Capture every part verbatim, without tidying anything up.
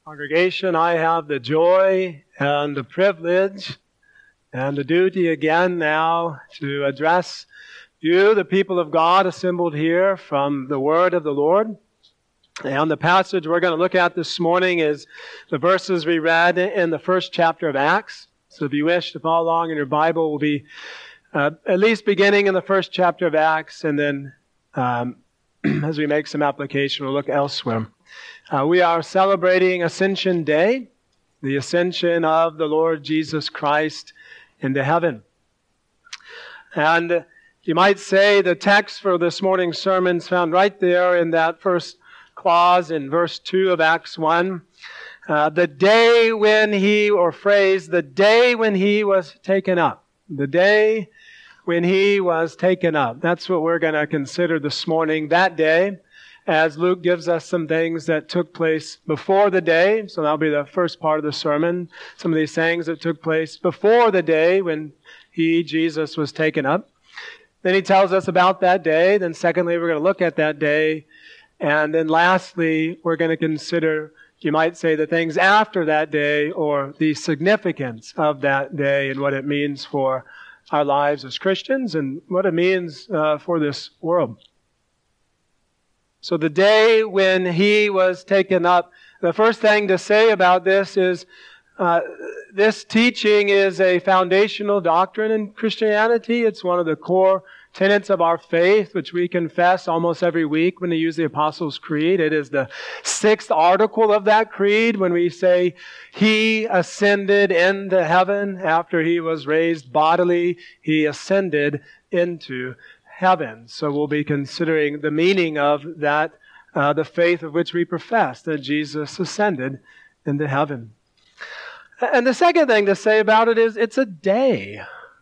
Congregation, I have the joy and the privilege and the duty again now to address you, the people of God assembled here, from the word of the Lord. And the passage we're going to look at this morning is the verses we read in the first chapter of Acts. So if you wish to follow along in your Bible, we'll be uh, at least beginning in the first chapter of Acts, and then um, as we make some application, we'll look elsewhere. Uh, we are celebrating Ascension Day, the ascension of the Lord Jesus Christ into heaven. And you might say the text for this morning's sermon is found right there in that first clause in verse two of Acts one. Uh, the day when he, or phrase, the day when he was taken up. The day when he was taken up. That's what we're going to consider this morning, that day, as Luke gives us some things that took place before the day. So that'll be the first part of the sermon. Some of these things that took place before the day when he, Jesus, was taken up. Then he tells us about that day. Then secondly, we're going to look at that day. And then lastly, we're going to consider, you might say, the things after that day, or the significance of that day and what it means for our lives as Christians and what it means uh, for this world. So the day when he was taken up, the first thing to say about this is uh, this teaching is a foundational doctrine in Christianity. It's one of the core tenets of our faith, which we confess almost every week when we use the Apostles' Creed. It is the sixth article of that creed when we say, he ascended into heaven after he was raised bodily. He ascended into heaven. So we'll be considering the meaning of that, uh, the faith of which we profess, that Jesus ascended into heaven. And the second thing to say about it is it's a day.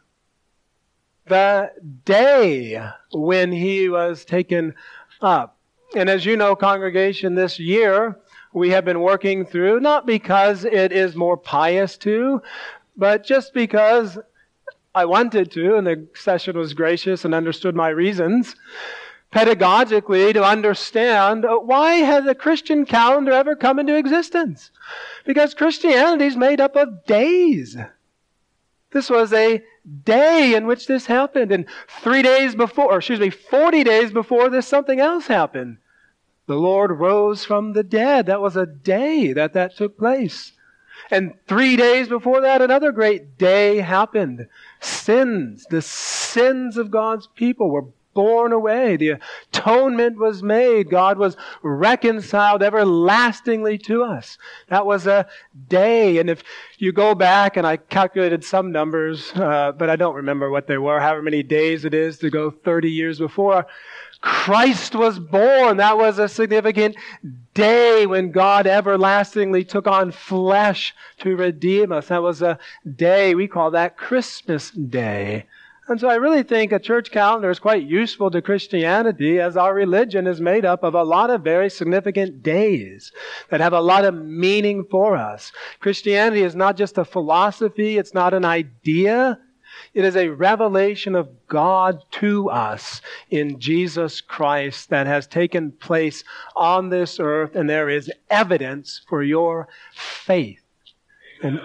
The day when he was taken up. And as you know, congregation, this year we have been working through, not because it is more pious to, but just because I wanted to, and the session was gracious and understood my reasons, pedagogically, to understand why has the Christian calendar ever come into existence? Because Christianity is made up of days. This was a day in which this happened, and three days before, or excuse me, forty days before this, something else happened. The Lord rose from the dead. That was a day that that took place. And three days before that, another great day happened. Sins, the sins of God's people were borne away. The atonement was made. God was reconciled everlastingly to us. That was a day. And if you go back, and I calculated some numbers, uh, but I don't remember what they were, however many days it is to go thirty years before Christ was born. That was a significant day when God everlastingly took on flesh to redeem us. That was a day, we call that Christmas Day. And so I really think a church calendar is quite useful to Christianity, as our religion is made up of a lot of very significant days that have a lot of meaning for us. Christianity is not just a philosophy, it's not an idea. It is a revelation of God to us in Jesus Christ that has taken place on this earth, and there is evidence for your faith. And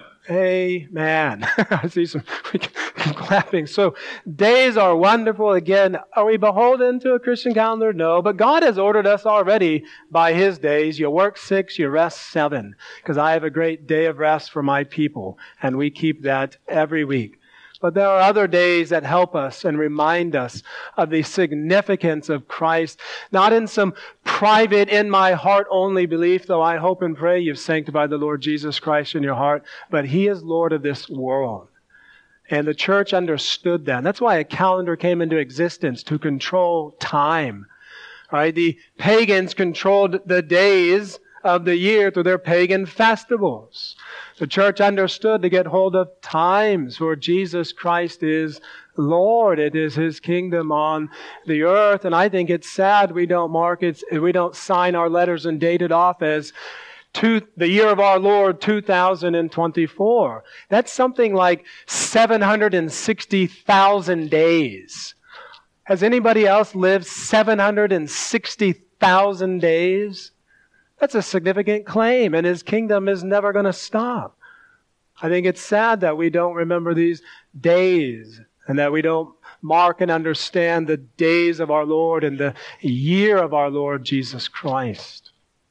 amen. I see some clapping. So days are wonderful. Again, are we beholden to a Christian calendar? No, but God has ordered us already by His days. You work six, you rest seven, because I have a great day of rest for my people, and we keep that every week. But there are other days that help us and remind us of the significance of Christ, not in some private, in my heart only belief, though I hope and pray you've sanctified the Lord Jesus Christ in your heart, but He is Lord of this world. And the church understood that. That's why a calendar came into existence, to control time. Right? The pagans controlled the days of the year through their pagan festivals. The church understood to get hold of times where Jesus Christ is Lord. It is His kingdom on the earth. And I think it's sad we don't mark it, we don't sign our letters and date it off as two, the year of our Lord two thousand twenty-four. That's something like seven hundred sixty thousand days. Has anybody else lived seven hundred sixty thousand days? That's a significant claim, and His kingdom is never going to stop. I think it's sad that we don't remember these days and that we don't mark and understand the days of our Lord and the year of our Lord Jesus Christ.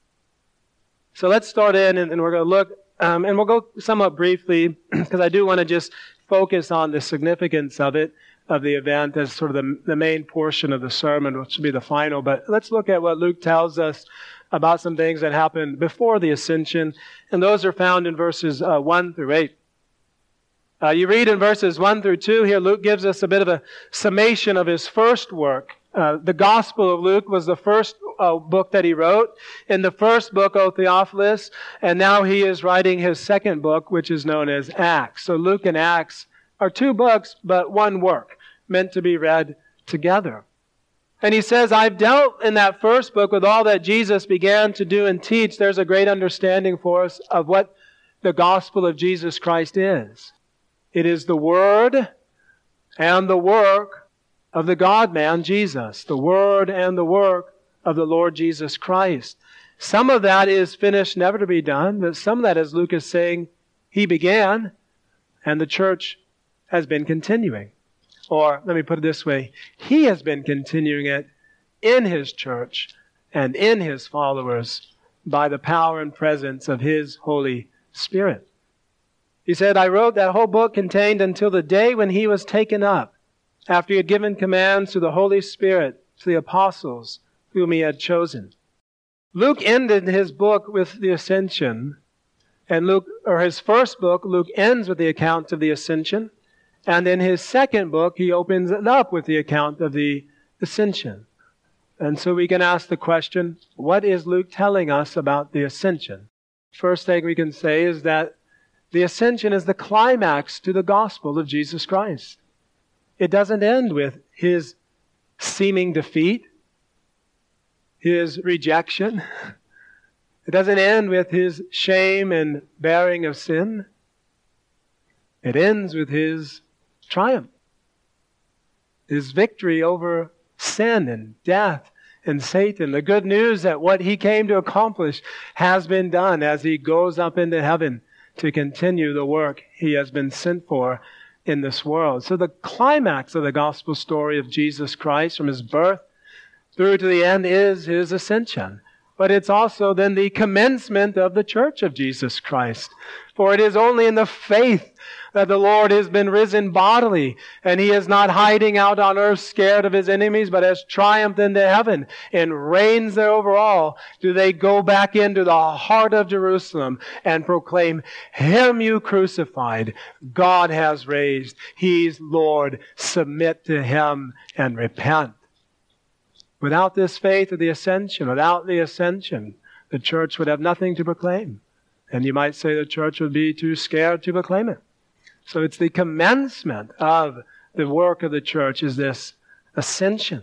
So let's start in, and, and we're going to look, um, and we'll go somewhat briefly, because I do want to just focus on the significance of it, of the event, as sort of the, the main portion of the sermon, which will be the final. But let's look at what Luke tells us about some things that happened before the ascension, and those are found in verses uh, one through eight. Uh, you read in verses one through two here, Luke gives us a bit of a summation of his first work. Uh, the Gospel of Luke was the first uh, book that he wrote. In the first book, O Theophilus, and now he is writing his second book, which is known as Acts. So Luke and Acts are two books, but one work, meant to be read together. And he says, I've dealt in that first book with all that Jesus began to do and teach. There's a great understanding for us of what the gospel of Jesus Christ is. It is the word and the work of the God-man, Jesus. The word and the work of the Lord Jesus Christ. Some of that is finished, never to be done, but some of that, as Luke is saying, He began, and the church has been continuing. Or, let me put it this way, He has been continuing it in His church and in His followers by the power and presence of His Holy Spirit. He said, I wrote that whole book contained until the day when He was taken up, after He had given commands to the Holy Spirit, to the apostles whom He had chosen. Luke ended his book with the ascension, and Luke, or his first book, Luke ends with the account of the ascension. And in his second book, he opens it up with the account of the ascension. And so we can ask the question, what is Luke telling us about the ascension? First thing we can say is that the ascension is the climax to the gospel of Jesus Christ. It doesn't end with His seeming defeat, His rejection. It doesn't end with His shame and bearing of sin. It ends with His triumph. His victory over sin and death and Satan. The good news that what He came to accomplish has been done as He goes up into heaven to continue the work He has been sent for in this world. So the climax of the gospel story of Jesus Christ, from His birth through to the end, is His ascension. But it's also then the commencement of the church of Jesus Christ. For it is only in the faith that the Lord has been risen bodily, and He is not hiding out on earth scared of His enemies, but has triumphed into heaven and reigns there over all. Do they go back into the heart of Jerusalem and proclaim, Him you crucified, God has raised. He's Lord. Submit to Him and repent. Without this faith of the ascension, without the ascension, the church would have nothing to proclaim. And you might say the church would be too scared to proclaim it. So it's the commencement of the work of the church, is this ascension.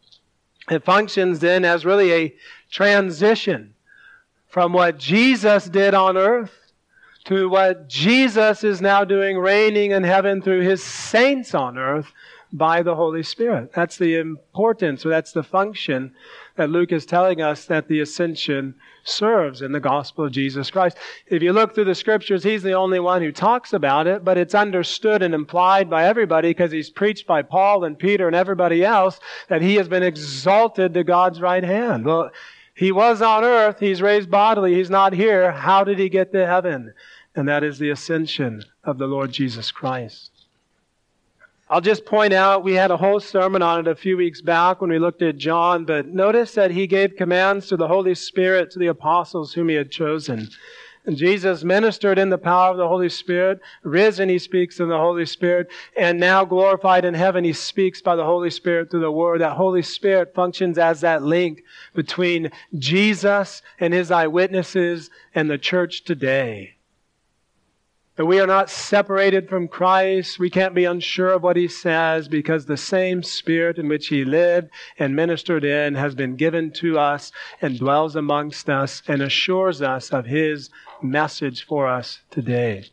It functions then as really a transition from what Jesus did on earth to what Jesus is now doing, reigning in heaven through His saints on earth by the Holy Spirit. That's the importance, or that's the function that Luke is telling us that the ascension serves in the gospel of Jesus Christ. If you look through the scriptures, He's the only one who talks about it, but it's understood and implied by everybody because He's preached by Paul and Peter and everybody else that He has been exalted to God's right hand. Well, He was on earth, He's raised bodily, He's not here. How did He get to heaven? And that is the ascension of the Lord Jesus Christ. I'll just point out, we had a whole sermon on it a few weeks back when we looked at John, but notice that He gave commands to the Holy Spirit, to the apostles whom He had chosen. And Jesus ministered in the power of the Holy Spirit. Risen, He speaks in the Holy Spirit. And now glorified in heaven, He speaks by the Holy Spirit through the Word. That Holy Spirit functions as that link between Jesus and His eyewitnesses and the church today. That we are not separated from Christ. We can't be unsure of what He says because the same Spirit in which He lived and ministered in has been given to us and dwells amongst us and assures us of His message for us today.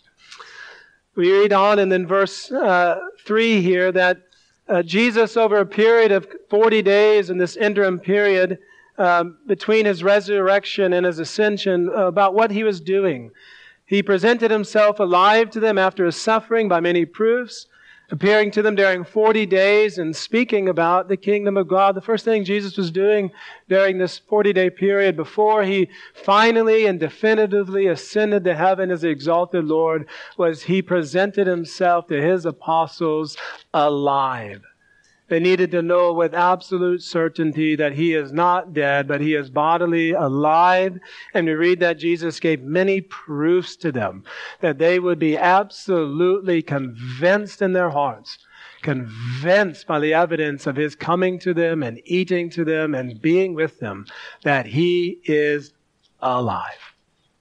We read on and then verse uh, three here that uh, Jesus, over a period of forty days in this interim period, um, between his resurrection and his ascension about what he was doing. He presented himself alive to them after his suffering by many proofs, appearing to them during forty days and speaking about the kingdom of God. The first thing Jesus was doing during this forty-day period before he finally and definitively ascended to heaven as the exalted Lord was he presented himself to his apostles alive. They needed to know with absolute certainty that he is not dead, but he is bodily alive. And we read that Jesus gave many proofs to them, that they would be absolutely convinced in their hearts, convinced by the evidence of his coming to them and eating to them and being with them, that he is alive.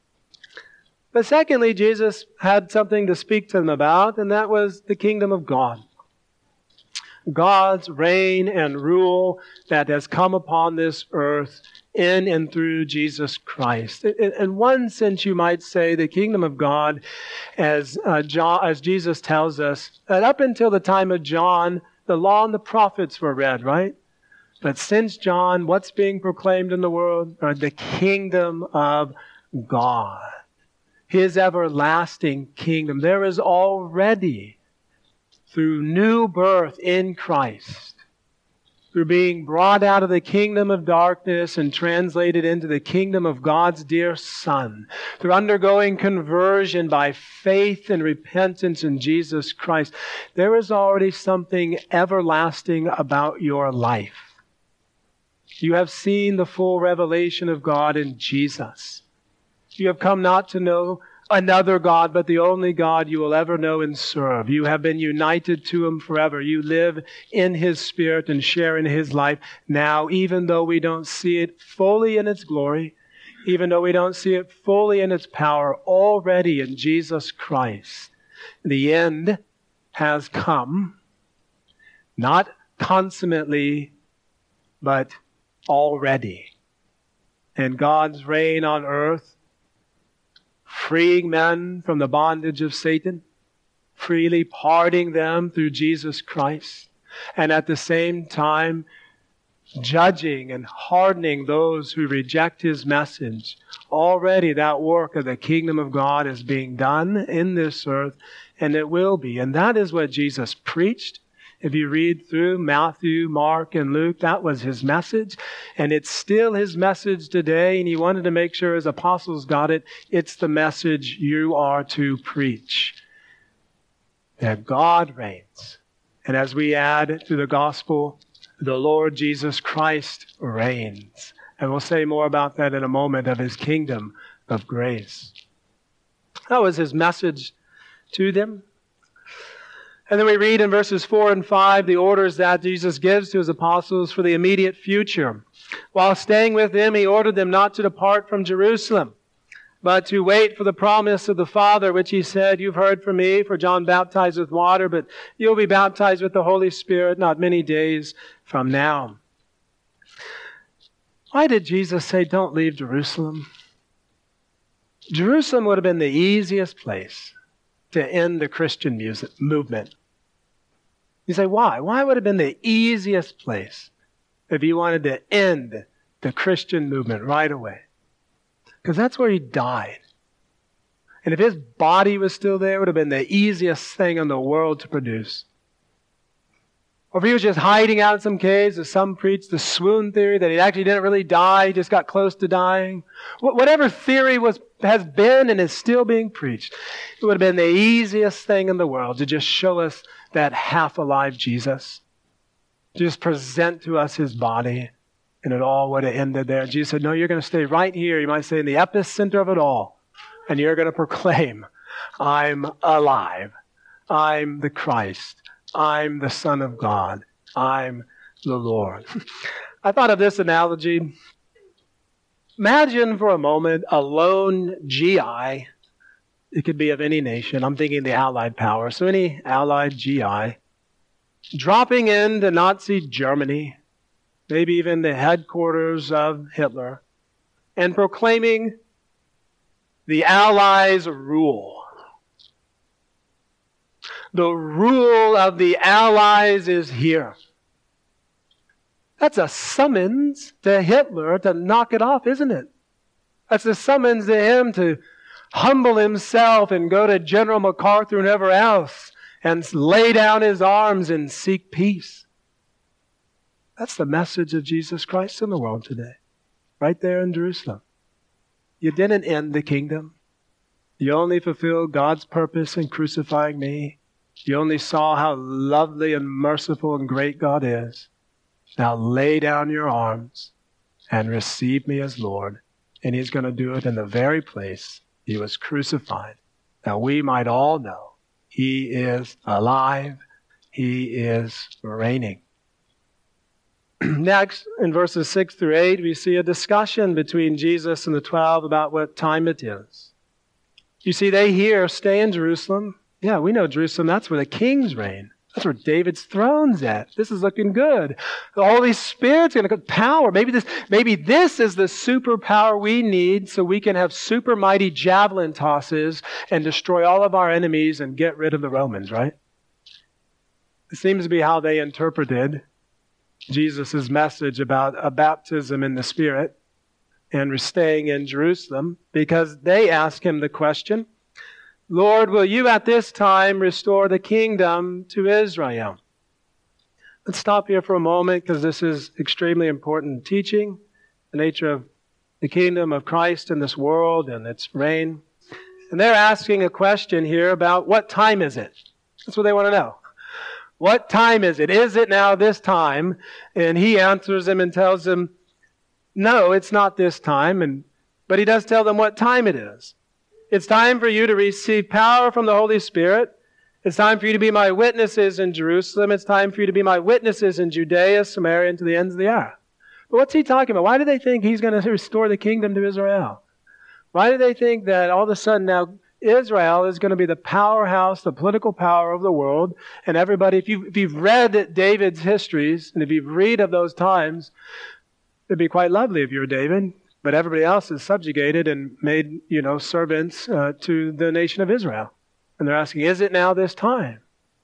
But secondly, Jesus had something to speak to them about, and that was the kingdom of God. God's reign and rule that has come upon this earth in and through Jesus Christ. In, in one sense, you might say the kingdom of God, as uh, John, as Jesus tells us, that up until the time of John, the law and the prophets were read, right? But since John, what's being proclaimed in the world? Or the kingdom of God. His everlasting kingdom. There is already, through new birth in Christ, through being brought out of the kingdom of darkness and translated into the kingdom of God's dear Son, through undergoing conversion by faith and repentance in Jesus Christ, there is already something everlasting about your life. You have seen the full revelation of God in Jesus. You have come not to know another God, but the only God you will ever know and serve. You have been united to Him forever. You live in His Spirit and share in His life now, even though we don't see it fully in its glory, even though we don't see it fully in its power, already in Jesus Christ. The end has come, not consummately, but already. And God's reign on earth, freeing men from the bondage of Satan, freely pardoning them through Jesus Christ, and at the same time judging and hardening those who reject His message. Already that work of the kingdom of God is being done in this earth, and it will be. And that is what Jesus preached. If you read through Matthew, Mark, and Luke, that was His message. And it's still His message today, and He wanted to make sure His apostles got it. It's the message you are to preach. That God reigns. And as we add to the gospel, the Lord Jesus Christ reigns. And we'll say more about that in a moment, of His kingdom of grace. That was His message to them. And then we read in verses four and five the orders that Jesus gives to His apostles for the immediate future. While staying with them, He ordered them not to depart from Jerusalem, but to wait for the promise of the Father, which He said, "You've heard from me, for John baptized with water, but you'll be baptized with the Holy Spirit not many days from now." Why did Jesus say, don't leave Jerusalem? Jerusalem would have been the easiest place to end the Christian music movement. You say, why? Why would it have been the easiest place if you wanted to end the Christian movement right away? Because that's where He died. And if His body was still there, it would have been the easiest thing in the world to produce. Or if He was just hiding out in some caves, as some preach the swoon theory, that He actually didn't really die, He just got close to dying. Whatever theory was has been and is still being preached, it would have been the easiest thing in the world to just show us that half-alive Jesus. Just present to us His body, and it all would have ended there. Jesus said, no, you're going to stay right here, you might say in the epicenter of it all, and you're going to proclaim, I'm alive. I'm the Christ. I'm the Son of God. I'm the Lord. I thought of this analogy. Imagine for a moment a lone G I. It could be of any nation. I'm thinking the Allied power. So any Allied G I dropping into Nazi Germany, maybe even the headquarters of Hitler, and proclaiming the Allies' rule. The rule of the Allies is here. That's a summons to Hitler to knock it off, isn't it? That's a summons to him to humble himself and go to General MacArthur and whoever else and lay down his arms and seek peace. That's the message of Jesus Christ in the world today, right there in Jerusalem. You didn't end the kingdom. You only fulfilled God's purpose in crucifying me. You only saw how lovely and merciful and great God is. Now lay down your arms and receive me as Lord. And He's going to do it in the very place He was crucified. That we might all know He is alive. He is reigning. Next, in verses six through eight, we see a discussion between Jesus and the twelve about what time it is. You see, they here stay in Jerusalem. Yeah, we know Jerusalem, that's where the kings reign. That's where David's throne's at. This is looking good. The Holy Spirit's going to get power. Maybe this, maybe this is the superpower we need so we can have super mighty javelin tosses and destroy all of our enemies and get rid of the Romans, right? It seems to be how they interpreted Jesus' message about a baptism in the Spirit and staying in Jerusalem, because they ask Him the question, Lord, will you at this time restore the kingdom to Israel? Let's stop here for a moment because this is extremely important teaching, the nature of the kingdom of Christ in this world and its reign. And they're asking a question here about what time is it? That's what they want to know. What time is it? Is it now this time? And He answers them and tells them, no, it's not this time. And but He does tell them what time it is. It's time for you to receive power from the Holy Spirit. It's time for you to be my witnesses in Jerusalem. It's time for you to be my witnesses in Judea, Samaria, and to the ends of the earth. But what's He talking about? Why do they think He's going to restore the kingdom to Israel? Why do they think that all of a sudden now Israel is going to be the powerhouse, the political power of the world, and everybody, if, you, if you've read David's histories, and if you've read of those times, it'd be quite lovely if you're David, but everybody else is subjugated and made, you know, servants uh, to the nation of Israel. And they're asking, is it now this time?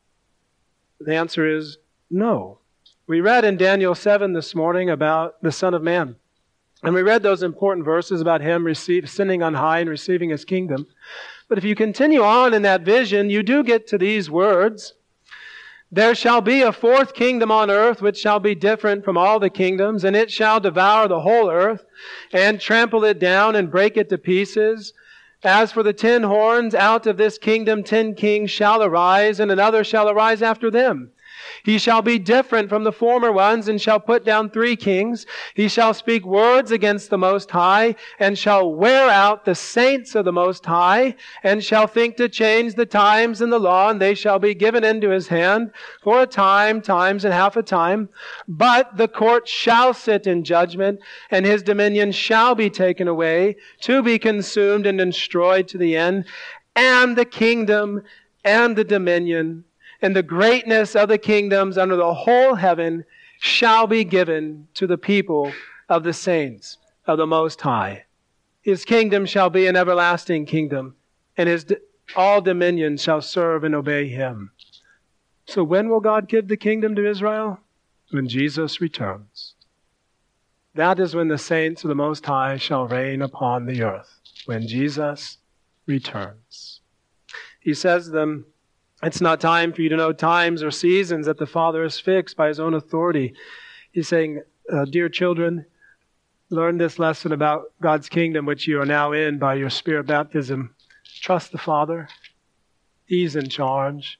The answer is no. We read in Daniel seven this morning about the Son of Man. And we read those important verses about Him receive, ascending on high and receiving His kingdom. But if you continue on in that vision, you do get to these words. There shall be a fourth kingdom on earth, which shall be different from all the kingdoms, and it shall devour the whole earth, and trample it down, and break it to pieces. As for the ten horns, out of this kingdom ten kings shall arise, and another shall arise after them. He shall be different from the former ones, and shall put down three kings. He shall speak words against the Most High, and shall wear out the saints of the Most High, and shall think to change the times and the law, and they shall be given into his hand for a time, times, and half a time. But the court shall sit in judgment, and his dominion shall be taken away, to be consumed and destroyed to the end. And the kingdom and the dominion and the greatness of the kingdoms under the whole heaven shall be given to the people of the saints of the Most High. His kingdom shall be an everlasting kingdom, and his all dominions shall serve and obey Him. So when will God give the kingdom to Israel? When Jesus returns. That is when the saints of the Most High shall reign upon the earth, when Jesus returns. He says to them, it's not time for you to know times or seasons that the Father has fixed by His own authority. He's saying, uh, dear children, learn this lesson about God's kingdom, which you are now in by your Spirit baptism. Trust the Father. He's in charge.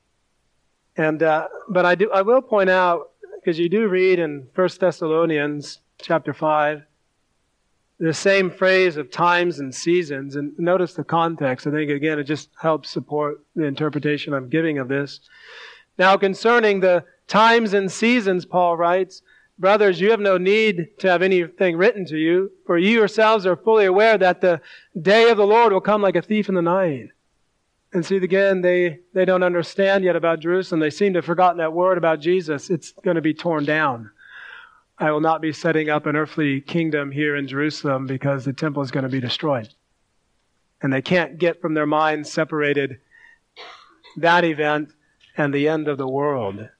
And uh, but I do I will point out, because you do read in First Thessalonians chapter five, the same phrase of times and seasons. And notice the context. I think, again, it just helps support the interpretation I'm giving of this. Now, concerning the times and seasons, Paul writes, brothers, you have no need to have anything written to you, for you yourselves are fully aware that the day of the Lord will come like a thief in the night. And see, again, they, they don't understand yet about Jerusalem. They seem to have forgotten that word about Jesus. It's going to be torn down. I will not be setting up an earthly kingdom here in Jerusalem because the temple is going to be destroyed. And they can't get from their minds separated that event and the end of the world.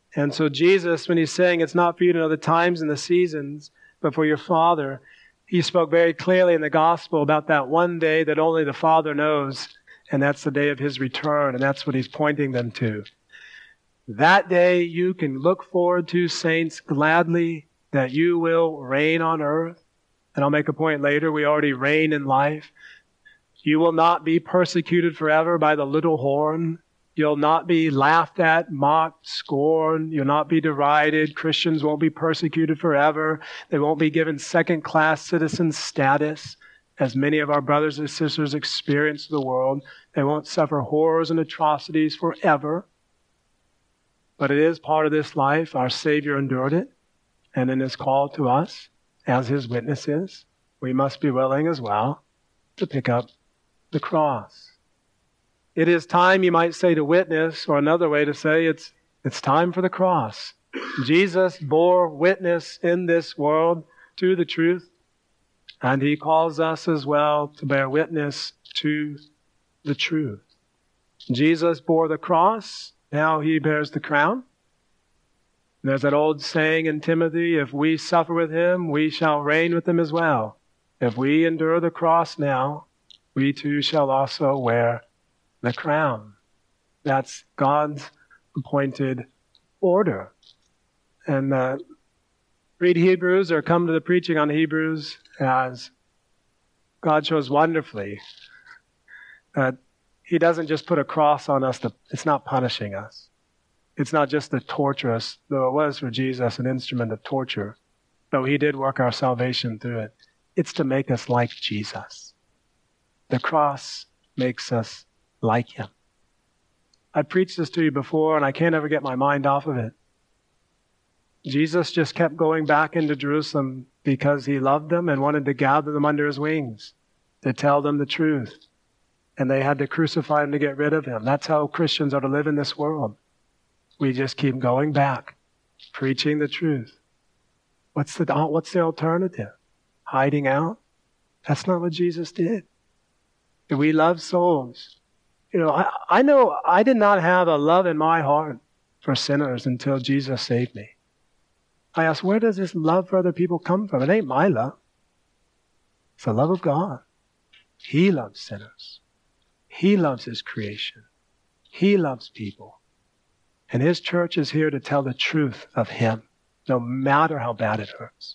And so Jesus, when he's saying it's not for you to know the times and the seasons, but for your Father, he spoke very clearly in the gospel about that one day that only the Father knows, and that's the day of his return, and that's what he's pointing them to. That day you can look forward to, saints, gladly, that you will reign on earth. And I'll make a point later, we already reign in life. You will not be persecuted forever by the little horn. You'll not be laughed at, mocked, scorned. You'll not be derided. Christians won't be persecuted forever. They won't be given second-class citizen status, as many of our brothers and sisters experience in the world. They won't suffer horrors and atrocities forever. But it is part of this life. Our Savior endured it. And in his call to us, as his witnesses, we must be willing as well to pick up the cross. It is time, you might say, to witness, or another way to say it's it's time for the cross. Jesus bore witness in this world to the truth, and he calls us as well to bear witness to the truth. Jesus bore the cross, now he bears the crown. There's that old saying in Timothy, if we suffer with him, we shall reign with him as well. If we endure the cross now, we too shall also wear the crown. That's God's appointed order. And uh, read Hebrews or come to the preaching on Hebrews as God shows wonderfully that he doesn't just put a cross on us. To, it's not punishing us. It's not just to torture us, though it was for Jesus an instrument of torture, though he did work our salvation through it. It's to make us like Jesus. The cross makes us like him. I preached this to you before, and I can't ever get my mind off of it. Jesus just kept going back into Jerusalem because he loved them and wanted to gather them under his wings, to tell them the truth. And they had to crucify him to get rid of him. That's how Christians are to live in this world. We just keep going back, preaching the truth. What's the, what's the alternative? Hiding out? That's not what Jesus did. We love souls. You know, I, I know I did not have a love in my heart for sinners until Jesus saved me. I asked, where does this love for other people come from? It ain't my love. It's the love of God. He loves sinners. He loves his creation. He loves people. And his church is here to tell the truth of him, no matter how bad it hurts.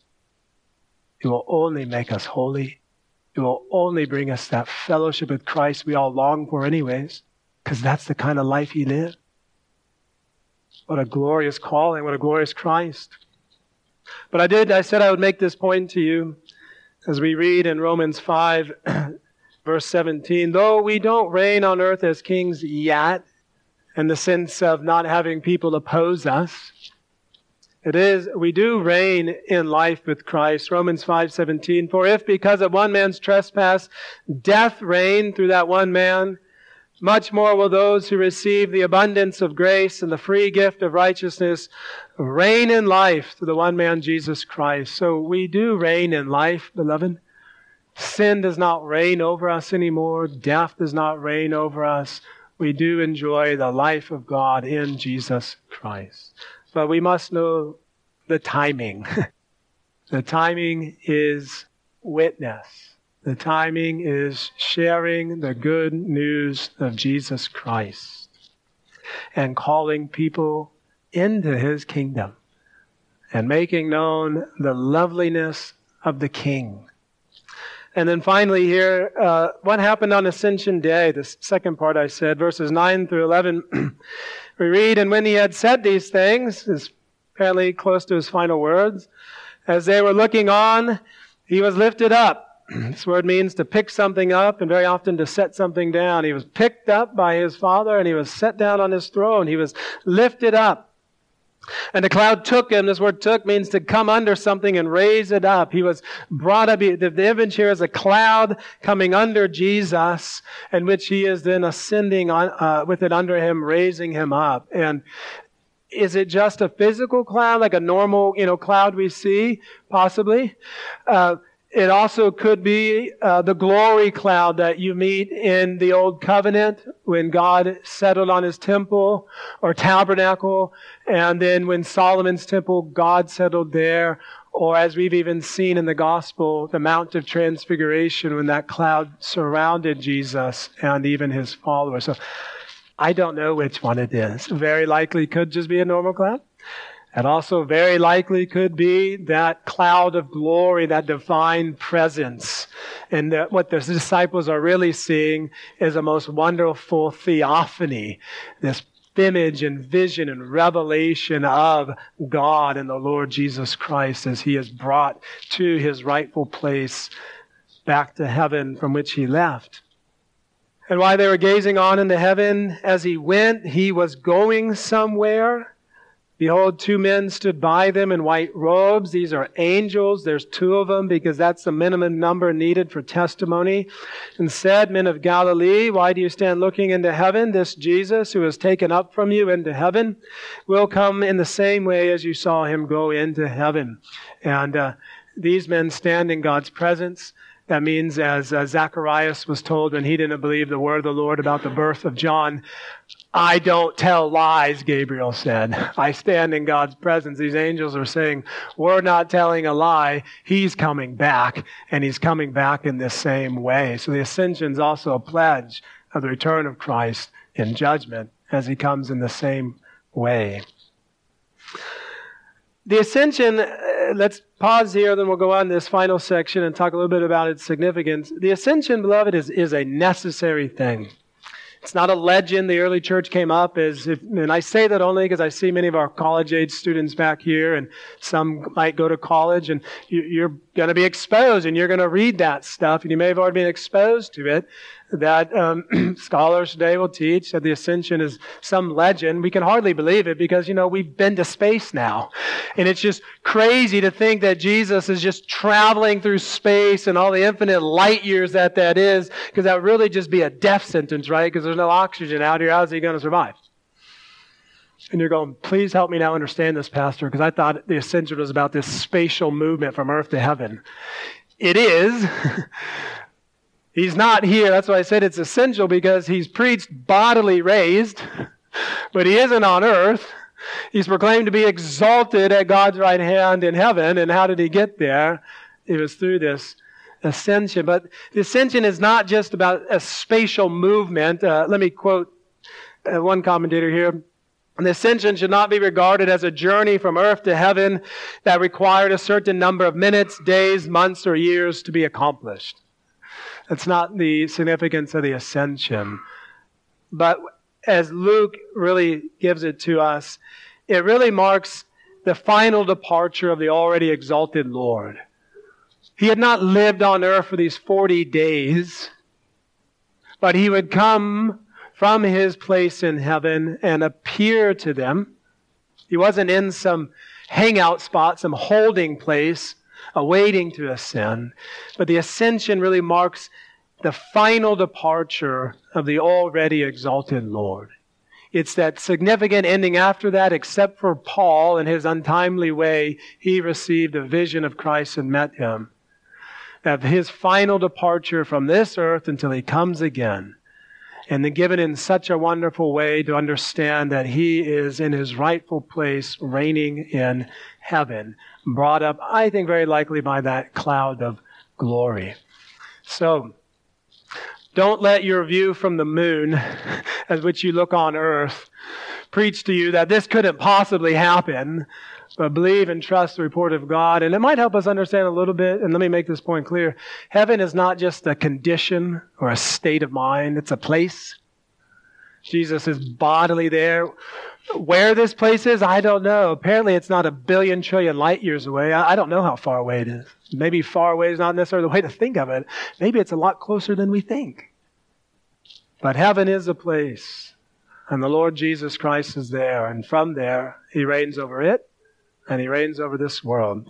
It will only make us holy. It will only bring us that fellowship with Christ we all long for anyways, because that's the kind of life he lived. What a glorious calling, what a glorious Christ. But I did, I said I would make this point to you as we read in Romans five, verse seventeen. Though we don't reign on earth as kings yet, in the sense of not having people oppose us, it is, we do reign in life with Christ. Romans five seventeen. For if because of one man's trespass, death reigned through that one man, much more will those who receive the abundance of grace and the free gift of righteousness reign in life through the one man, Jesus Christ. So we do reign in life, beloved. Sin does not reign over us anymore. Death does not reign over us. We do enjoy the life of God in Jesus Christ. But we must know the timing. The timing is witness. The timing is sharing the good news of Jesus Christ and calling people into his kingdom and making known the loveliness of the King. And then finally here, uh, what happened on Ascension Day, the second part I said, verses nine through eleven. We read, and when he had said these things, is apparently close to his final words, as they were looking on, he was lifted up. This word means to pick something up and very often to set something down. He was picked up by his Father and he was set down on his throne. He was lifted up. And the cloud took him. This word took means to come under something and raise it up. He was brought up. The, the image here is a cloud coming under Jesus, in which he is then ascending on, uh, with it under him, raising him up. And is it just a physical cloud, like a normal, you know, cloud we see? Possibly. Uh, It also could be uh, the glory cloud that you meet in the Old Covenant when God settled on His temple or tabernacle, and then when Solomon's temple, God settled there, or as we've even seen in the Gospel, the Mount of Transfiguration when that cloud surrounded Jesus and even His followers. So I don't know which one it is. Very likely could just be a normal cloud. It also very likely could be that cloud of glory, that divine presence. And that what the disciples are really seeing is a most wonderful theophany, this image and vision and revelation of God and the Lord Jesus Christ as He is brought to His rightful place back to heaven from which He left. And while they were gazing on into heaven as He went, He was going somewhere. Behold, two men stood by them in white robes. These are angels. There's two of them because that's the minimum number needed for testimony. And said, Men of Galilee, why do you stand looking into heaven? This Jesus who was taken up from you into heaven will come in the same way as you saw Him go into heaven. And uh, these men stand in God's presence. That means, as uh, Zacharias was told when he didn't believe the word of the Lord about the birth of John, I don't tell lies, Gabriel said. I stand in God's presence. These angels are saying, we're not telling a lie. He's coming back, and He's coming back in the same way. So the ascension is also a pledge of the return of Christ in judgment as He comes in the same way. The ascension, uh, let's pause here, then we'll go on to this final section and talk a little bit about its significance. The ascension, beloved, is, is a necessary thing. It's not a legend the early church came up as, if, and I say that only because I see many of our college-age students back here, and some might go to college, and you, you're going to be exposed, and you're going to read that stuff, and you may have already been exposed to it, that um, scholars today will teach that the ascension is some legend. We can hardly believe it because, you know, we've been to space now. And it's just crazy to think that Jesus is just traveling through space and all the infinite light years that that is, because that would really just be a death sentence, right? Because there's no oxygen out here. How's He going to survive? And you're going, please help me now understand this, Pastor, because I thought the ascension was about this spatial movement from earth to heaven. It is. He's not here. That's why I said it's essential, because He's preached bodily raised, but He isn't on earth. He's proclaimed to be exalted at God's right hand in heaven. And how did He get there? It was through this ascension. But the ascension is not just about a spatial movement. Uh, let me quote uh, one commentator here. The ascension should not be regarded as a journey from earth to heaven that required a certain number of minutes, days, months, or years to be accomplished. That's not the significance of the ascension. But as Luke really gives it to us, it really marks the final departure of the already exalted Lord. He had not lived on earth for these forty days, but He would come from His place in heaven and appear to them. He wasn't in some hangout spot, some holding place, awaiting to ascend. But the ascension really marks the final departure of the already exalted Lord. It's that significant ending after that, except for Paul in his untimely way, he received a vision of Christ and met Him. Of His final departure from this earth until He comes again. And then given in such a wonderful way to understand that He is in His rightful place, reigning in heaven, brought up, I think, very likely by that cloud of glory. So, don't let your view from the moon, as which you look on earth, preach to you that this couldn't possibly happen, but believe and trust the report of God. And it might help us understand a little bit, and let me make this point clear. Heaven is not just a condition or a state of mind. It's a place. Jesus is bodily there. Where this place is, I don't know. Apparently, it's not a billion trillion light years away. I, I don't know how far away it is. Maybe far away is not necessarily the way to think of it. Maybe it's a lot closer than we think. But heaven is a place, and the Lord Jesus Christ is there, and from there, He reigns over it, and He reigns over this world.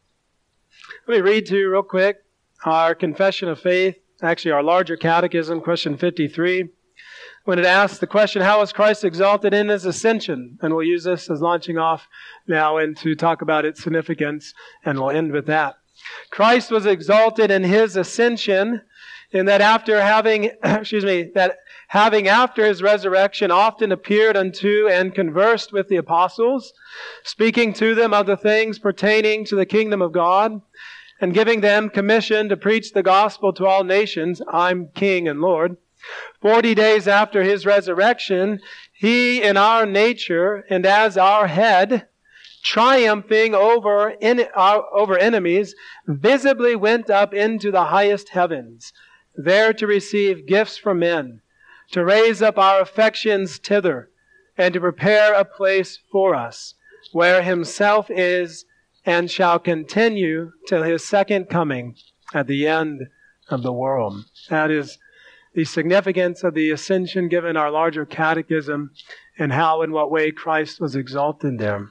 Let me read to you real quick our Confession of Faith, actually our larger catechism, question fifty-three. When it asks the question, how was Christ exalted in His ascension? And we'll use this as launching off now into talk about its significance, and we'll end with that. Christ was exalted in his ascension, in that after having, excuse me, that having after his resurrection often appeared unto and conversed with the apostles, speaking to them of the things pertaining to the kingdom of God, and giving them commission to preach the gospel to all nations, I'm King and Lord. Forty days after his resurrection, he in our nature and as our head, triumphing over, in, our, over enemies, visibly went up into the highest heavens, there to receive gifts from men, to raise up our affections thither, and to prepare a place for us, where himself is and shall continue till his second coming at the end of the world. That is the significance of the ascension given our larger catechism, and how and what way Christ was exalted there.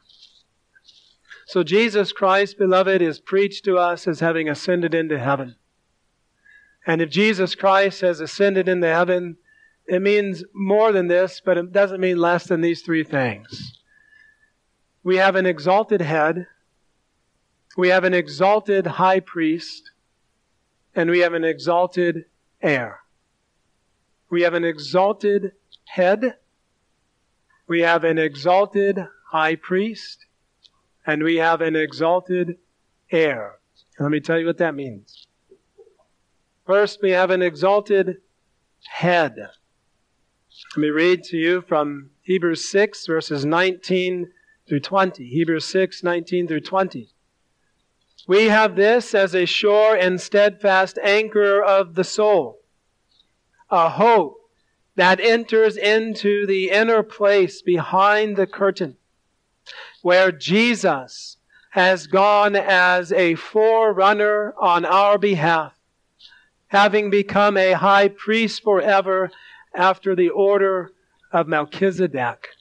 So Jesus Christ, beloved, is preached to us as having ascended into heaven. And if Jesus Christ has ascended into heaven, it means more than this, but it doesn't mean less than these three things. We have an exalted head, we have an exalted high priest, and we have an exalted heir. We have an exalted head, we have an exalted high priest, and we have an exalted heir. Let me tell you what that means. First, we have an exalted head. Let me read to you from Hebrews six, verses nineteen through twenty. Hebrews six, nineteen through twenty. We have this as a sure and steadfast anchor of the soul, a hope that enters into the inner place behind the curtain, where Jesus has gone as a forerunner on our behalf, having become a high priest forever after the order of Melchizedek.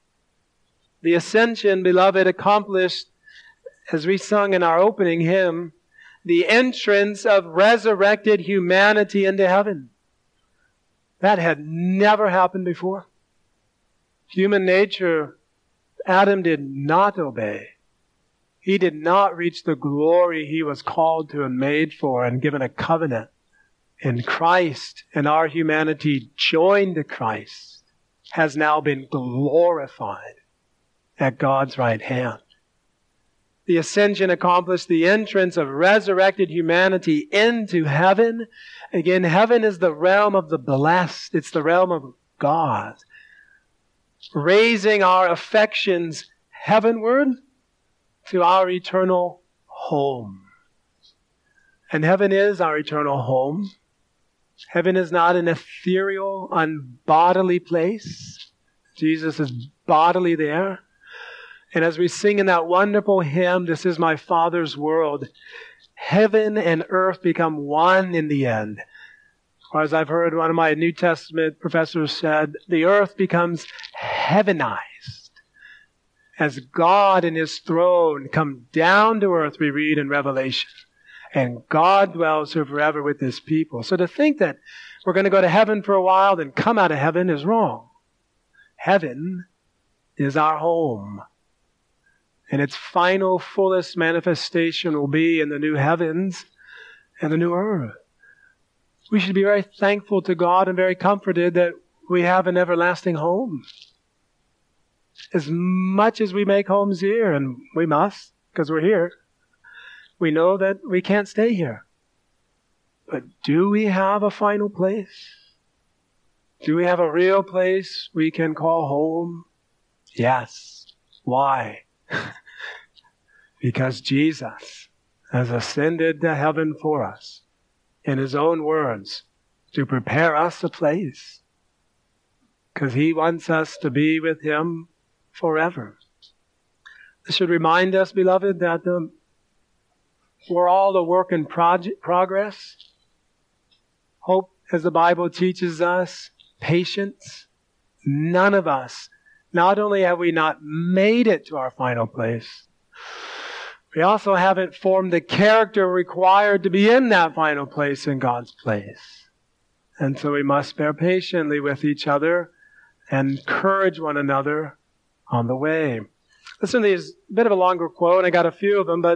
The ascension, beloved, accomplished, as we sung in our opening hymn, the entrance of resurrected humanity into heaven. That had never happened before. Human nature, Adam did not obey. He did not reach the glory he was called to and made for and given a covenant. And Christ and our humanity joined to Christ has now been glorified at God's right hand. The ascension accomplished the entrance of resurrected humanity into heaven. Again, heaven is the realm of the blessed. It's the realm of God. Raising our affections heavenward to our eternal home. And heaven is our eternal home. Heaven is not an ethereal, unbodily place. Jesus is bodily there. And as we sing in that wonderful hymn, "This is my Father's world," heaven and earth become one in the end. Or as I've heard one of my New Testament professors said, the earth becomes heavenized. As God and his throne come down to earth, we read in Revelation. And God dwells here forever with his people. So to think that we're going to go to heaven for a while, then come out of heaven is wrong. Heaven is our home. And its final, fullest manifestation will be in the new heavens and the new earth. We should be very thankful to God and very comforted that we have an everlasting home. As much as we make homes here, and we must, because we're here, we know that we can't stay here. But do we have a final place? Do we have a real place we can call home? Yes. Why? Because Jesus has ascended to heaven for us, in his own words, to prepare us a place. Because he wants us to be with him forever. This should remind us, beloved, that um, we're all a work in project, progress. Hope, as the Bible teaches us, patience. None of us, not only have we not made it to our final place, we also haven't formed the character required to be in that final place, in God's place. And so we must bear patiently with each other and encourage one another on the way. Listen to these, a bit of a longer quote. I got a few of them, but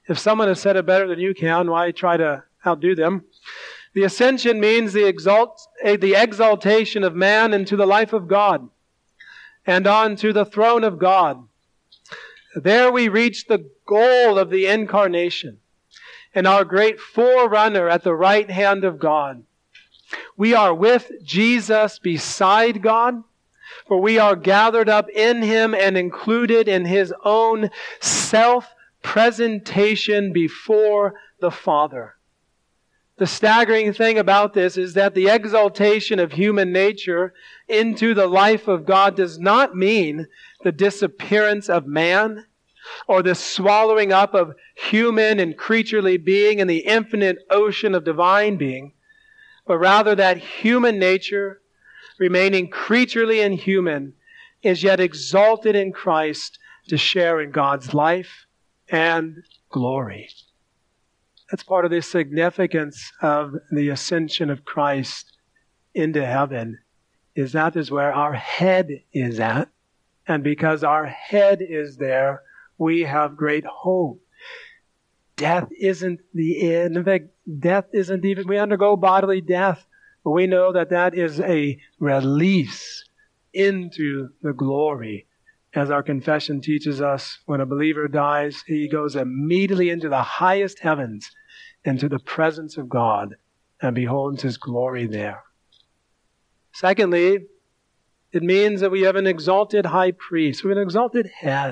If someone has said it better than you can, why try to outdo them? The ascension means the exalt, the exaltation of man into the life of God and onto the throne of God. There we reach the goal of the incarnation and our great forerunner at the right hand of God. We are with Jesus beside God, for we are gathered up in Him and included in His own self-presentation before the Father. The staggering thing about this is that the exaltation of human nature into the life of God does not mean the disappearance of man or the swallowing up of human and creaturely being in the infinite ocean of divine being, but rather that human nature, remaining creaturely and human, is yet exalted in Christ to share in God's life and glory. That's part of the significance of the ascension of Christ into heaven, is that is where our head is at. And because our head is there, we have great hope. Death isn't the end. In fact, death isn't even, we undergo bodily death, but we know that that is a release into the glory. As our confession teaches us, when a believer dies, he goes immediately into the highest heavens, into the presence of God, and beholds His glory there. Secondly, it means that we have an exalted high priest. We have an exalted head.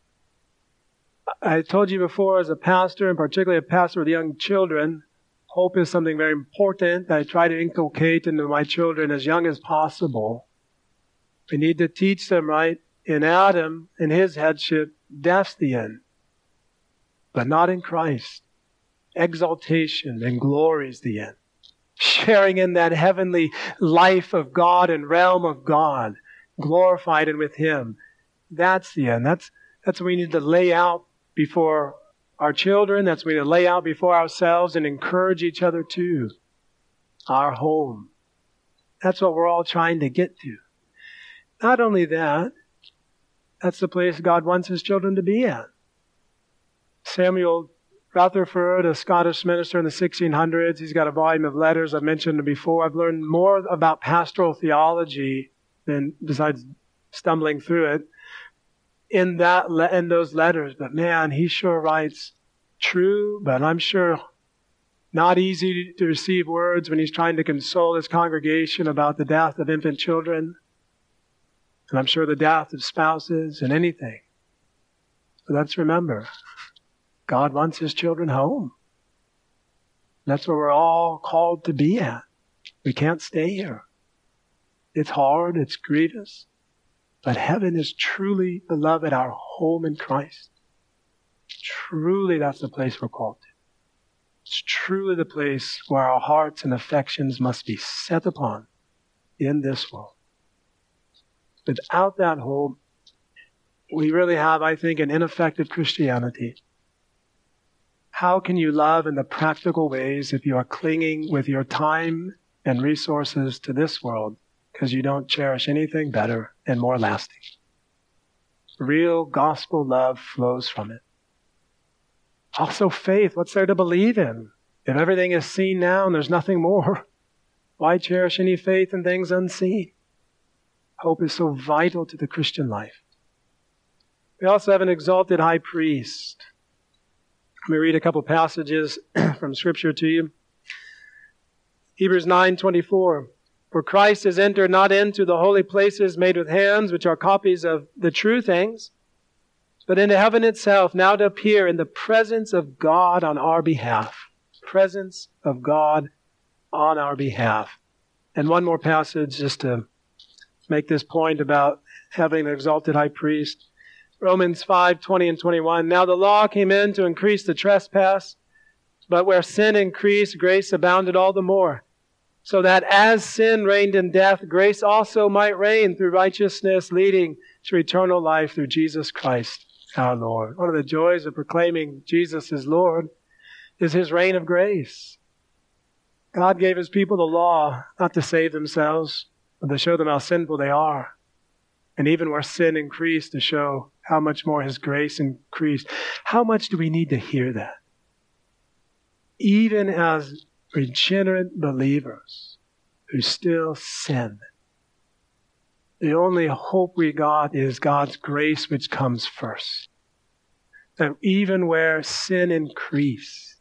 I told you before, as a pastor, and particularly a pastor with young children, hope is something very important I try to inculcate into my children as young as possible. We need to teach them, right, in Adam, in his headship, death's the end, but not in Christ. Exaltation and glory is the end. Sharing in that heavenly life of God and realm of God, glorified and with Him. That's the end. That's, that's what we need to lay out before our children. That's what we need to lay out before ourselves and encourage each other to. Our home. That's what we're all trying to get to. Not only that, that's the place God wants His children to be at. Samuel Rutherford, a Scottish minister in the sixteen hundreds, he's got a volume of letters. I've mentioned it before. I've learned more about pastoral theology than besides stumbling through it in that in those letters. But man, he sure writes true, but I'm sure not easy to receive words when he's trying to console his congregation about the death of infant children. And I'm sure the death of spouses and anything. But let's remember, God wants His children home. That's where we're all called to be at. We can't stay here. It's hard, it's grievous, but heaven is truly, beloved, our home in Christ. Truly, that's the place we're called to. It's truly the place where our hearts and affections must be set upon in this world. Without that home, we really have, I think, an ineffective Christianity. How can you love in the practical ways if you are clinging with your time and resources to this world because you don't cherish anything better and more lasting? Real gospel love flows from it. Also faith. What's there to believe in? If everything is seen now and there's nothing more, why cherish any faith in things unseen? Hope is so vital to the Christian life. We also have an exalted high priest. Let me read a couple passages from Scripture to you. Hebrews nine twenty-four. For Christ has entered not into the holy places made with hands, which are copies of the true things, but into heaven itself, now to appear in the presence of God on our behalf. Presence of God on our behalf. And one more passage just to make this point about having an exalted high priest. Romans five twenty and twenty-one. Now the law came in to increase the trespass, but where sin increased, grace abounded all the more. So that as sin reigned in death, grace also might reign through righteousness, leading to eternal life through Jesus Christ our Lord. One of the joys of proclaiming Jesus as Lord is His reign of grace. God gave His people the law not to save themselves, but to show them how sinful they are. And even where sin increased, to show how much more His grace increased. How much do we need to hear that? even as regenerate believers who still sin, the only hope we got is God's grace, which comes first. That even where sin increased,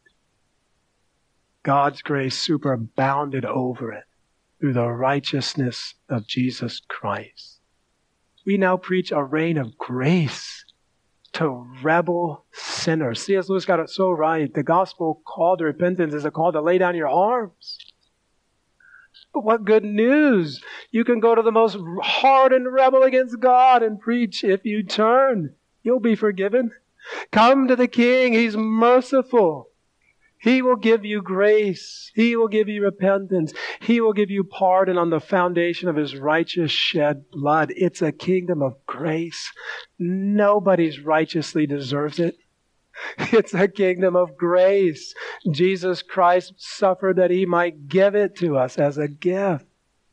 God's grace superabounded over it through the righteousness of Jesus Christ. We now preach a reign of grace to rebel sinners. C S. Lewis got it so right. The gospel call to repentance is a call to lay down your arms. But what good news! You can go to the most hardened rebel against God and preach, if you turn, you'll be forgiven. Come to the King. He's merciful. He will give you grace. He will give you repentance. He will give you pardon on the foundation of His righteous shed blood. It's a kingdom of grace. Nobody's righteously deserves it. It's a kingdom of grace. Jesus Christ suffered that He might give it to us as a gift.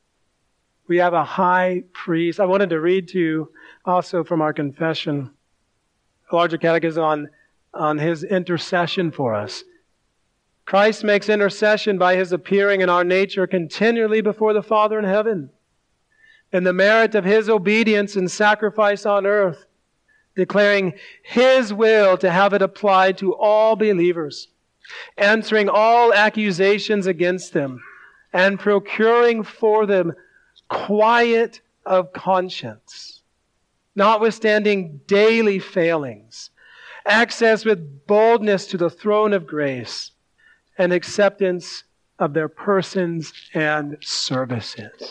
We have a high priest. I wanted to read to you also from our confession, a larger catechism on, on His intercession for us. Christ makes intercession by His appearing in our nature continually before the Father in heaven. In the merit of His obedience and sacrifice on earth, declaring His will to have it applied to all believers, answering all accusations against them, and procuring for them quiet of conscience, notwithstanding daily failings, access with boldness to the throne of grace, and acceptance of their persons and services.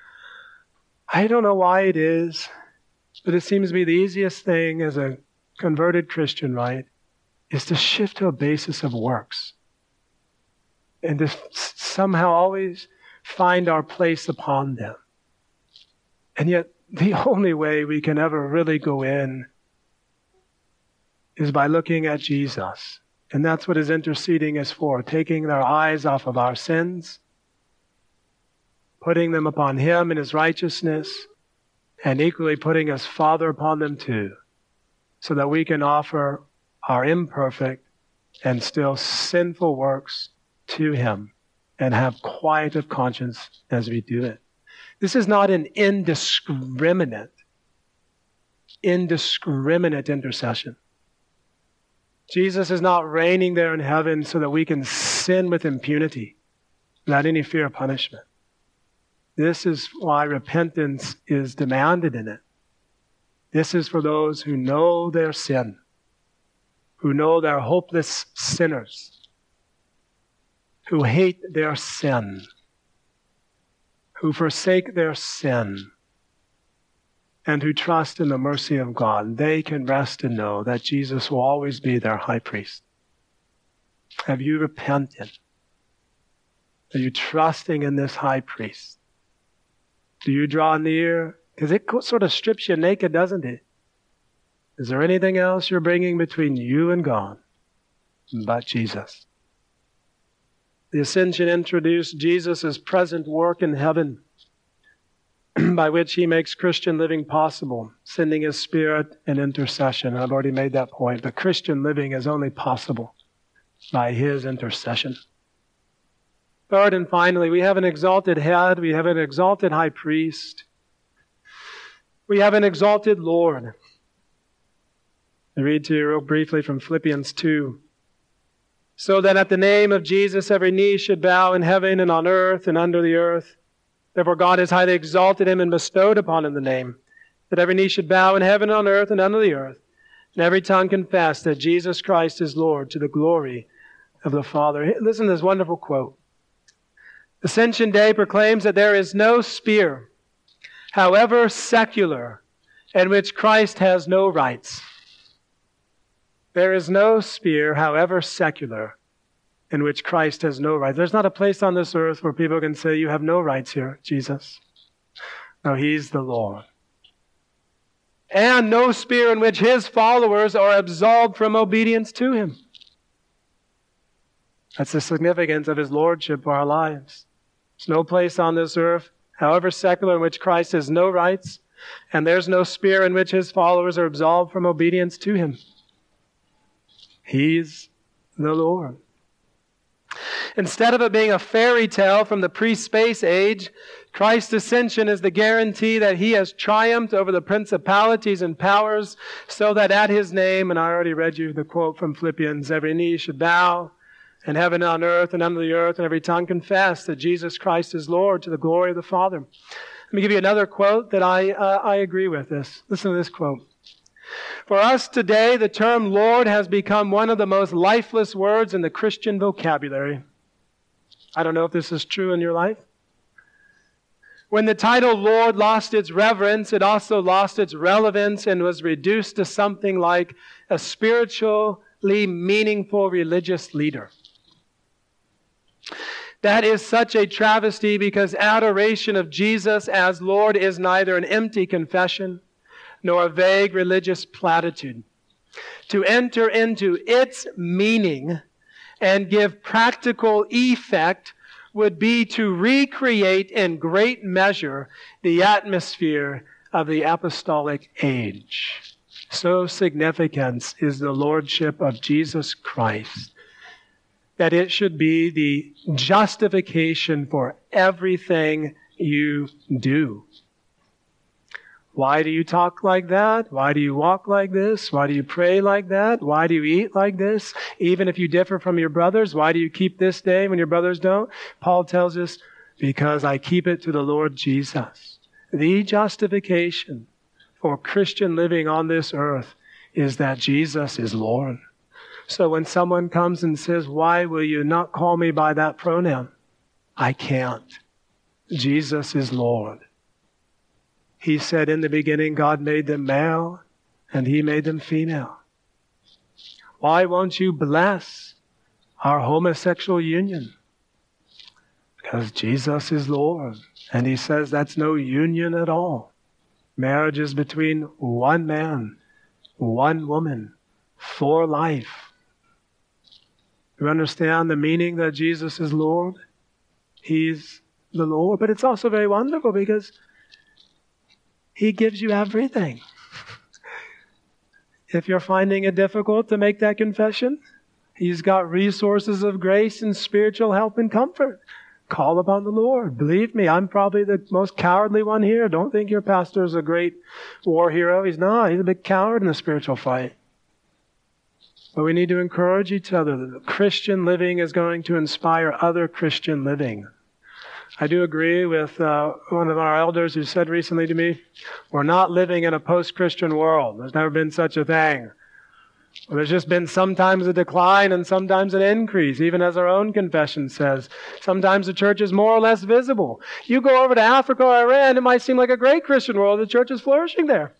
I don't know why it is, but it seems to be the easiest thing as a converted Christian, right, is to shift to a basis of works and to somehow always find our place upon them. And yet, the only way we can ever really go in is by looking at Jesus. And that's what His interceding is for, taking their eyes off of our sins, putting them upon Him and His righteousness, and equally putting His Father upon them too, so that we can offer our imperfect and still sinful works to Him and have quiet of conscience as we do it. This is not an indiscriminate, indiscriminate intercession. Jesus is not reigning there in heaven so that we can sin with impunity without any fear of punishment. This is why repentance is demanded in it. This is for those who know their sin, who know they're hopeless sinners, who hate their sin, who forsake their sin, and who trust in the mercy of God. They can rest and know that Jesus will always be their high priest. Have you repented? Are you trusting in this high priest? Do you draw near? Because it sort of strips you naked, doesn't it? Is there anything else you're bringing between you and God but Jesus? The ascension introduced Jesus' present work in heaven, by which He makes Christian living possible, sending His Spirit and intercession. I've already made that point. But Christian living is only possible by His intercession. Third and finally, we have an exalted head. We have an exalted high priest. We have an exalted Lord. I read to you real briefly from Philippians two. So that at the name of Jesus every knee should bow in heaven and on earth and under the earth. Therefore God has highly exalted Him and bestowed upon Him the name, that every knee should bow in heaven and on earth and under the earth, and every tongue confess that Jesus Christ is Lord, to the glory of the Father. Listen to this wonderful quote. Ascension Day proclaims that there is no spear, however secular, in which Christ has no rights. There is no spear, however secular, in which Christ has no rights. There's not a place on this earth where people can say, you have no rights here, Jesus. No, He's the Lord. And no spear in which His followers are absolved from obedience to Him. That's the significance of His Lordship for our lives. There's no place on this earth, however secular, in which Christ has no rights, and there's no spear in which His followers are absolved from obedience to Him. He's the Lord. Instead of it being a fairy tale from the pre-space age, Christ's ascension is the guarantee that he has triumphed over the principalities and powers, so that at his name, and I already read you the quote from Philippians, every knee should bow, in heaven and on earth and under the earth, and every tongue confess that Jesus Christ is Lord, to the glory of the Father. Let me give you another quote that I, uh, I agree with this. Listen to this quote. For us today, the term Lord has become one of the most lifeless words in the Christian vocabulary. I don't know if this is true in your life. When the title Lord lost its reverence, it also lost its relevance and was reduced to something like a spiritually meaningful religious leader. That is such a travesty, because adoration of Jesus as Lord is neither an empty confession nor a vague religious platitude. To enter into its meaning and give practical effect would be to recreate in great measure the atmosphere of the apostolic age. So significant is the lordship of Jesus Christ that it should be the justification for everything you do. Why do you talk like that? Why do you walk like this? Why do you pray like that? Why do you eat like this? Even if you differ from your brothers, why do you keep this day when your brothers don't? Paul tells us, because I keep it to the Lord Jesus. The justification for Christian living on this earth is that Jesus is Lord. So when someone comes and says, why will you not call me by that pronoun? I can't. Jesus is Lord. He said in the beginning, God made them male and he made them female. Why won't you bless our homosexual union? Because Jesus is Lord. And he says that's no union at all. Marriage is between one man, one woman, for life. You understand the meaning that Jesus is Lord? He's the Lord. But it's also very wonderful because he gives you everything. If you're finding it difficult to make that confession, he's got resources of grace and spiritual help and comfort. Call upon the Lord. Believe me, I'm probably the most cowardly one here. Don't think your pastor is a great war hero. He's not. He's a big coward in the spiritual fight. But we need to encourage each other that Christian living is going to inspire other Christian living. I do agree with uh, one of our elders who said recently to me, we're not living in a post-Christian world. There's never been such a thing. Well, there's just been sometimes a decline and sometimes an increase, even as our own confession says. Sometimes the church is more or less visible. You go over to Africa or Iran, it might seem like a great Christian world. The church is flourishing there.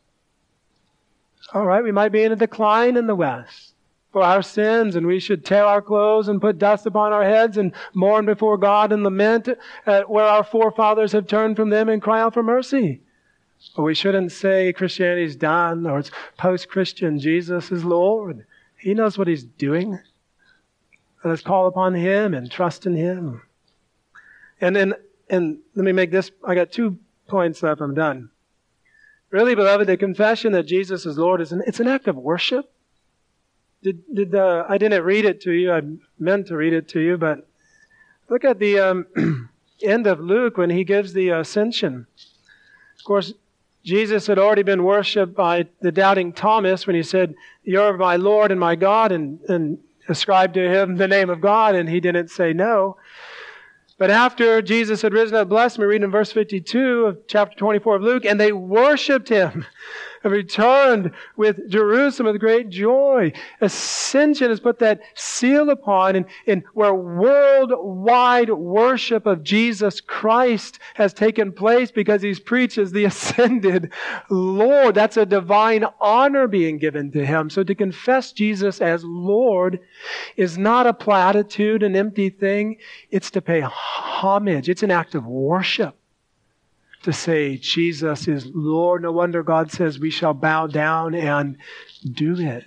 All right, we might be in a decline in the West for our sins, and we should tear our clothes and put dust upon our heads and mourn before God and lament at where our forefathers have turned from them and cry out for mercy. But we shouldn't say Christianity's done or it's post-Christian. Jesus is Lord. He knows what he's doing. Let's call upon him and trust in him. And then, and let me make this, I got two points left, I'm done. Really, beloved, the confession that Jesus is Lord is an, it's an act of worship. Did, did, uh, I didn't read it to you. I meant to read it to you, but look at the um, end of Luke when he gives the ascension. Of course, Jesus had already been worshipped by the doubting Thomas when he said, you're my Lord and my God, and, and ascribed to him the name of God, and he didn't say no. But after Jesus had risen up blessed, we read in verse fifty-two of chapter twenty-four of Luke, and they worshipped him and returned with Jerusalem with great joy. Ascension has put that seal upon, and, and where worldwide worship of Jesus Christ has taken place because he's preached as the ascended Lord. That's a divine honor being given to him. So to confess Jesus as Lord is not a platitude, an empty thing. It's to pay homage. It's an act of worship. To say Jesus is Lord. No wonder God says we shall bow down and do it.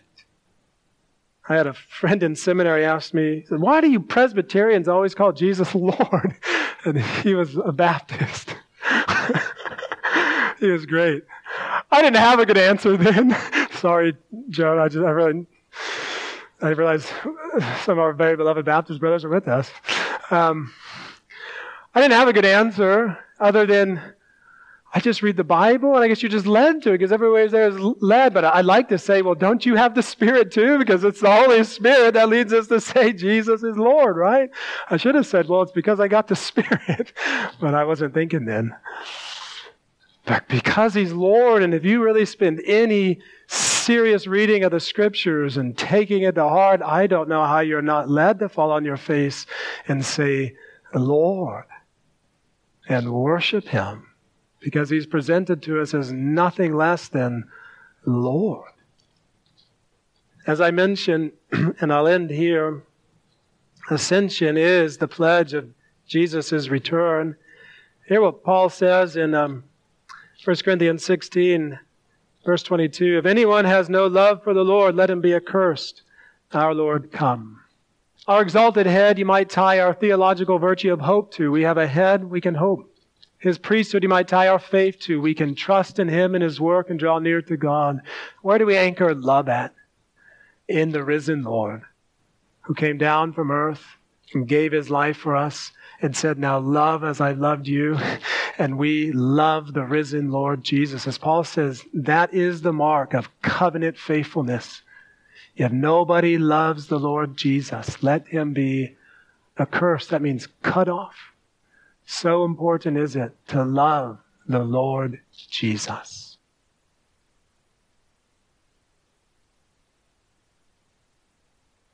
I had a friend in seminary ask me, he said, why do you Presbyterians always call Jesus Lord? And he was a Baptist. He was great. I didn't have a good answer then. Sorry, Joe. I just, I really, I realize some of our very beloved Baptist brothers are with us. Um, I didn't have a good answer other than I just read the Bible, and I guess you're just led to it because everywhere there is led. But I'd like to say, well, don't you have the Spirit too? Because it's the Holy Spirit that leads us to say Jesus is Lord, right? I should have said, well, it's because I got the Spirit. But I wasn't thinking then. But because He's Lord, and if you really spend any serious reading of the Scriptures and taking it to heart, I don't know how you're not led to fall on your face and say, Lord, and worship Him. Because He's presented to us as nothing less than Lord. As I mentioned, and I'll end here, ascension is the pledge of Jesus' return. Hear what Paul says in um, First Corinthians sixteen, verse twenty-two. If anyone has no love for the Lord, let him be accursed. Our Lord come. Our exalted head, you might tie our theological virtue of hope to. We have a head, we can hope. His priesthood, you might tie our faith to. We can trust in Him and His work and draw near to God. Where do we anchor love at? In the risen Lord, who came down from earth and gave His life for us and said, now love as I loved you. And we love the risen Lord Jesus. As Paul says, that is the mark of covenant faithfulness. If nobody loves the Lord Jesus, let him be accursed. That means cut off. So important is it to love the Lord Jesus.